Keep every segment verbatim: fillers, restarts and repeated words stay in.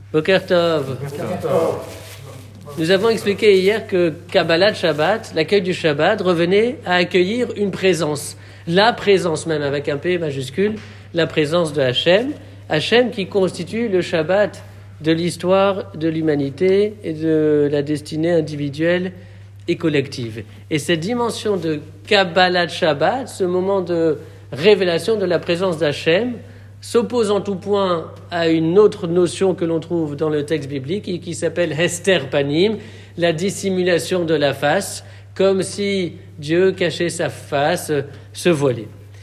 Boker Tov. Nous avons expliqué hier que Kabbalat Shabbat, l'accueil du Shabbat, revenait à accueillir une présence. La présence même, avec un P majuscule, la présence de Hachem. Hachem qui constitue le Shabbat de l'histoire de l'humanité et de la destinée individuelle et collective. Et cette dimension de Kabbalat Shabbat, ce moment de révélation de la présence d'Hachem, s'oppose en tout point à une autre notion que l'on trouve dans le texte biblique et qui s'appelle Hester Panim, la dissimulation de la face, comme si Dieu cachait sa face, se voilait.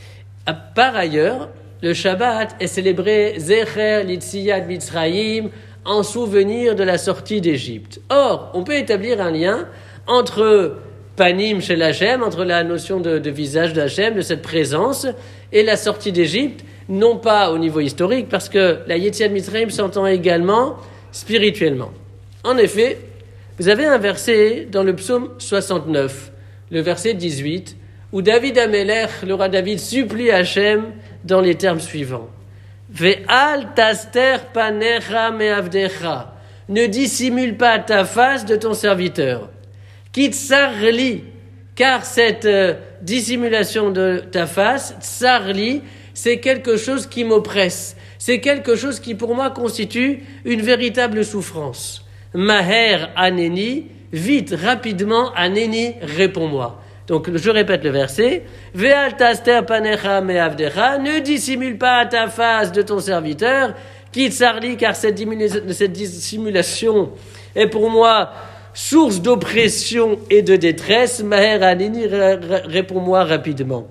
Par ailleurs, le Shabbat est célébré Zecher Litziyat Mitzrayim, en souvenir de la sortie d'Égypte. Or, on peut établir un lien entre Panim chez l'Hachem, entre la notion de, de visage d'Hachem, de cette présence, et la sortie d'Égypte, non pas au niveau historique, parce que la Yetziat Mitzrayim s'entend également spirituellement. En effet, vous avez un verset dans le psaume soixante-neuf, le verset dix-huit, où David Amelech, le roi David, supplie Hachem dans les termes suivants. Ve'al taster panecha me'avdecha. Ne dissimule pas ta face de ton serviteur. Kitsarli, car cette euh, dissimulation de ta face, tsarli, c'est quelque chose qui m'oppresse. C'est quelque chose qui, pour moi, constitue une véritable souffrance. Maher aneni, vite, rapidement, aneni, réponds-moi. Donc, je répète le verset. Ve'al taster panecha me'avdecha, ne dissimule pas ta face de ton serviteur. Kitsarli, car cette, diminu- cette dissimulation est pour moi source d'oppression et de détresse. Maher aneni, réponds-moi rapidement.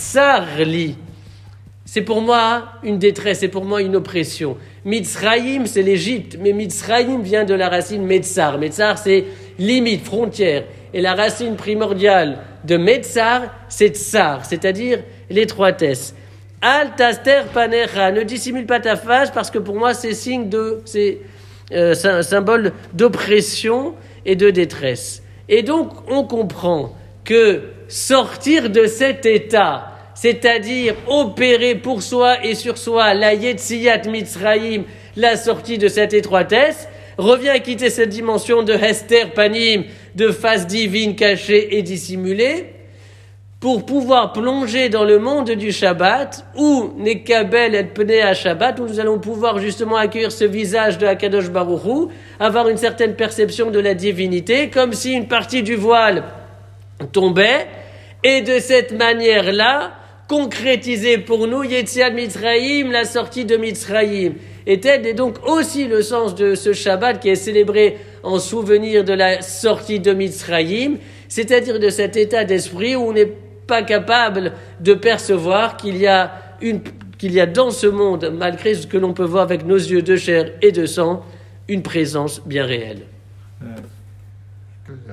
Tsarli, c'est pour moi une détresse, c'est pour moi une oppression. Mitzrayim, c'est l'Égypte, mais Mitzrayim vient de la racine Metzar. Metzar, c'est limite, frontière. Et la racine primordiale de Metzar, c'est Tsar, c'est-à-dire l'étroitesse. Al taster panecha, ne dissimule pas ta face, parce que pour moi, c'est signe de, c'est, euh, c'est un symbole d'oppression et de détresse. Et donc, on comprend que sortir de cet état, c'est-à-dire opérer pour soi et sur soi la Yetziyat Mitzrayim, la sortie de cette étroitesse, revient à quitter cette dimension de Hester Panim, de face divine cachée et dissimulée, pour pouvoir plonger dans le monde du Shabbat, où Nekabel et Pnei à Shabbat, où nous allons pouvoir justement accueillir ce visage de Hakadosh Baruch Hu, avoir une certaine perception de la divinité, comme si une partie du voile tombait, et de cette manière-là, concrétiser pour nous Yetziat Mitzrayim, la sortie de Mitzrayim. Et tel est donc aussi le sens de ce Shabbat qui est célébré en souvenir de la sortie de Mitzrayim, c'est-à-dire de cet état d'esprit où on n'est pas capable de percevoir qu'il y a une, qu'il y a dans ce monde, malgré ce que l'on peut voir avec nos yeux de chair et de sang, une présence bien réelle. Euh.